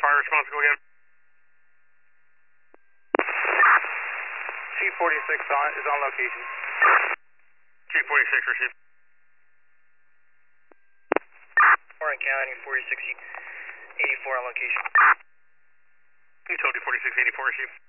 fire response, go again. T46 is on location. T46 received. Warren County, 4684 on location. Utility 4684 received.